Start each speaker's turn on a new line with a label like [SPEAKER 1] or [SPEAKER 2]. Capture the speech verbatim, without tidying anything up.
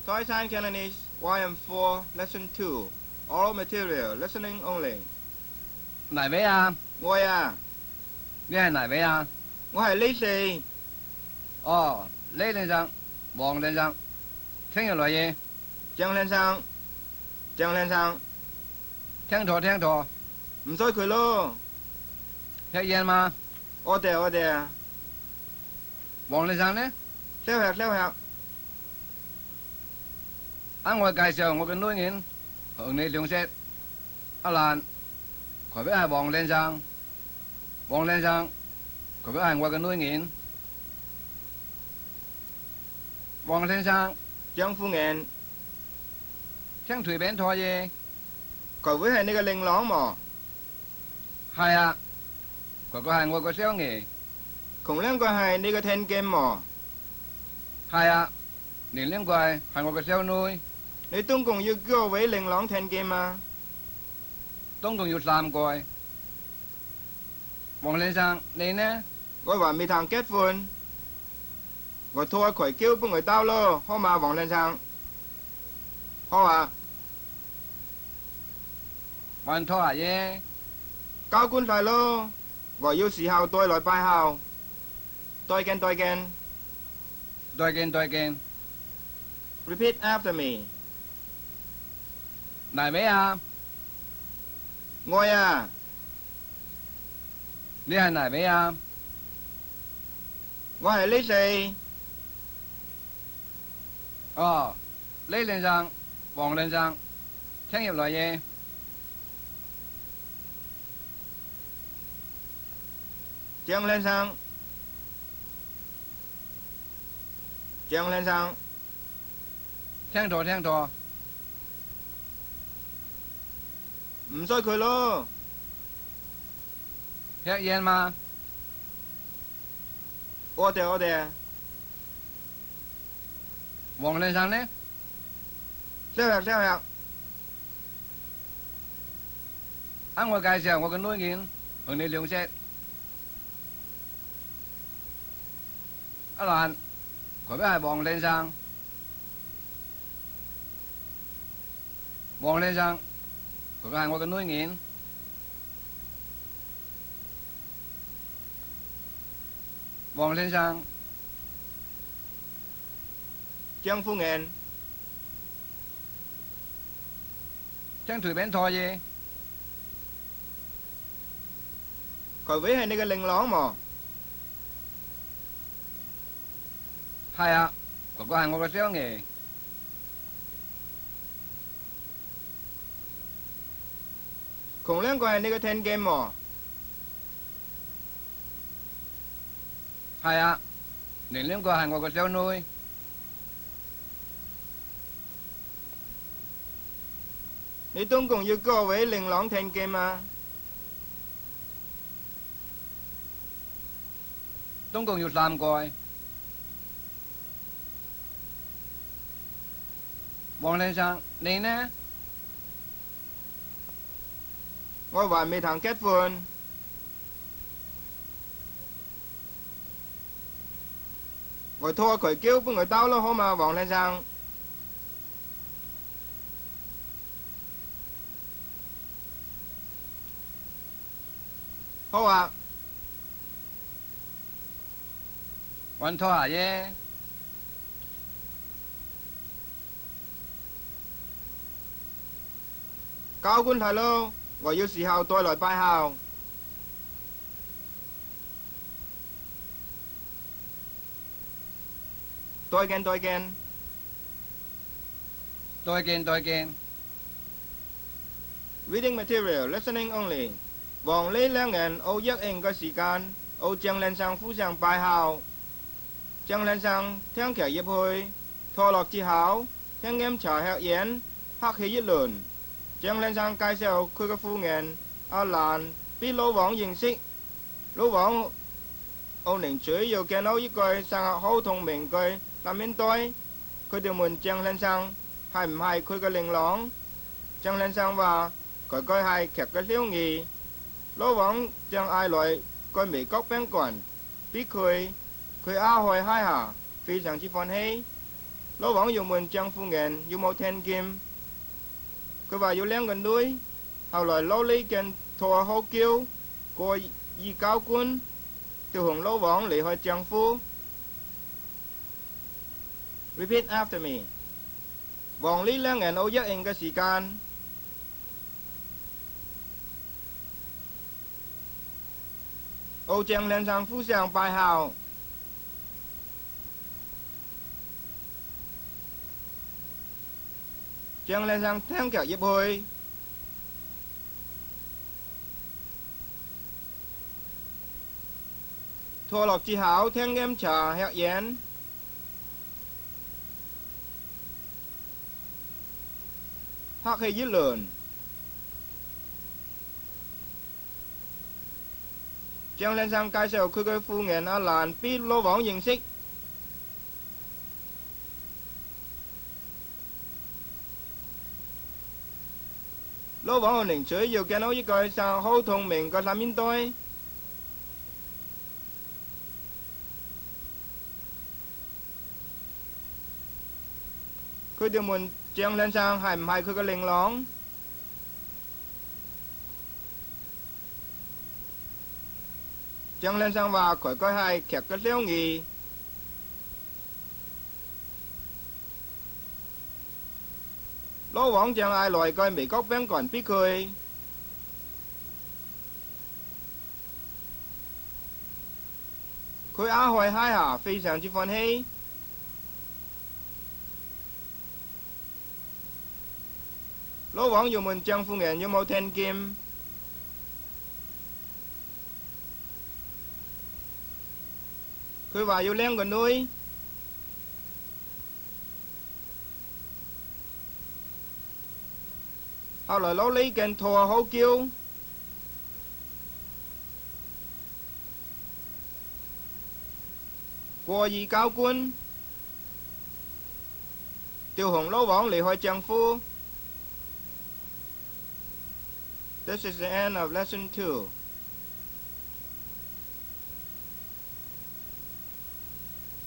[SPEAKER 1] Thai Sign Cantonese Y M four Lesson two Oral Material Listening Only
[SPEAKER 2] 哪位啊？
[SPEAKER 1] 我呀，
[SPEAKER 2] 你係哪位啊？
[SPEAKER 1] 我係李四。
[SPEAKER 2] 哦，李先生、黃先生，聽日來嘢。
[SPEAKER 1] 張先生，張先生，
[SPEAKER 2] 聽錯聽錯，
[SPEAKER 1] 唔使佢咯。
[SPEAKER 2] 食嘢嘛？
[SPEAKER 1] 我哋我哋啊，
[SPEAKER 2] 黃先生呢？
[SPEAKER 1] 收客收客。
[SPEAKER 2] 啱我介紹我嘅女人向你認識。阿蘭，佢邊係黃先生，黃先生，佢邊係我嘅女人。黃先生，
[SPEAKER 1] 張夫人，
[SPEAKER 2] 請隨便坐嘢。
[SPEAKER 1] 佢會係你嘅令郎麼？
[SPEAKER 2] 係啊，佢個係我個小兒。
[SPEAKER 1] 窮兩個係你嘅聽見麼？
[SPEAKER 2] 係啊，年齡貴係我個小女。
[SPEAKER 1] 你總共要幾個位令郎聽見嗎？
[SPEAKER 2] 總共要三個。黃先生，你呢？
[SPEAKER 1] 我還未談結婚，我拖佢叫幫佢兜咯，好嘛，黃先生？好啊。
[SPEAKER 2] 還拖下嘢。
[SPEAKER 1] 交官晒咯，我要時候再來拜候。再見再見。
[SPEAKER 2] 再見再見。
[SPEAKER 1] Repeat after me。
[SPEAKER 2] 哪位啊？
[SPEAKER 1] 我呀。
[SPEAKER 2] 你係哪位啊？
[SPEAKER 1] 我係李四。
[SPEAKER 2] 哦，李先生、黃先生，請入來嘢。
[SPEAKER 1] 張先生，張先生，
[SPEAKER 2] 聽錯聽錯，
[SPEAKER 1] 唔使佢咯。
[SPEAKER 2] 食嘢嘛？
[SPEAKER 1] 我哋我哋。
[SPEAKER 2] 黃先生呢？
[SPEAKER 1] 收客收客。
[SPEAKER 2] 啱我介紹我嘅女人向你認識。阿蘭，佢邊係黃先生。黃先生，佢邊係我嘅女人。黃先生，
[SPEAKER 1] 張夫人，
[SPEAKER 2] 請隨便坐嘢。
[SPEAKER 1] 佢會係你嘅令郎麼？
[SPEAKER 2] 係啊，嗰個係我嘅小兒。
[SPEAKER 1] 窮兩個係你嘅聽見麼？
[SPEAKER 2] 係啊，年齡個係我嘅小女。
[SPEAKER 1] 你總共要幾個位令郎聽見嗎？
[SPEAKER 2] 總共要三個。黃先生，你呢？
[SPEAKER 1] 我還未談結婚。我拖佢叫幫佢兜咯，好嘛，黃先生？好啊。
[SPEAKER 2] 揾拖下嘢。
[SPEAKER 1] 交官睇咯，我要時候再來拜候。再見再見。
[SPEAKER 2] 再見再見。
[SPEAKER 1] Reading material, listening only。黃李兩人au約應嘅時間，au張先生夫上拜候。張先生聽劇入去，拖落之後，聽飲茶吃煙，客氣一輪。張先生介紹佢嘅夫人阿蘭俾老王認識。老王澳寧主要見到一句生日好同名句，諗面對佢哋問張先生係唔係佢嘅令郎。張先生話佢佢係劇嘅小兒。老王將嗌來個美國賓館俾佢，佢阿開嗨下，非常之歡喜。 老王又問張夫人有冇聽見，佢話有兩個女。後來老李見拖好叫過二教官，就同老王離開丈夫。Repeat after me。王李兩人好約定嘅時間，好將兩上互相拜孝。將兩上聽腳入去，拖落之後聽飲茶吃煙，客氣議論，將兩上介紹佢嘅夫人阿蘭俾老王認識。老王和鄰居又見到一個上好聰明嘅男人隊，佢哋問張先生係唔係佢嘅令郎？張先生話佢佢係劇嘅相遇。老王將嗌來個美國賓館俾佢，佢阿開嗨下，非常之歡喜。老王又問張夫人有冇聽見，佢話有兩個女。後來老李見拖好叫，過二教官，就同老王離開丈夫。This is the end of lesson two.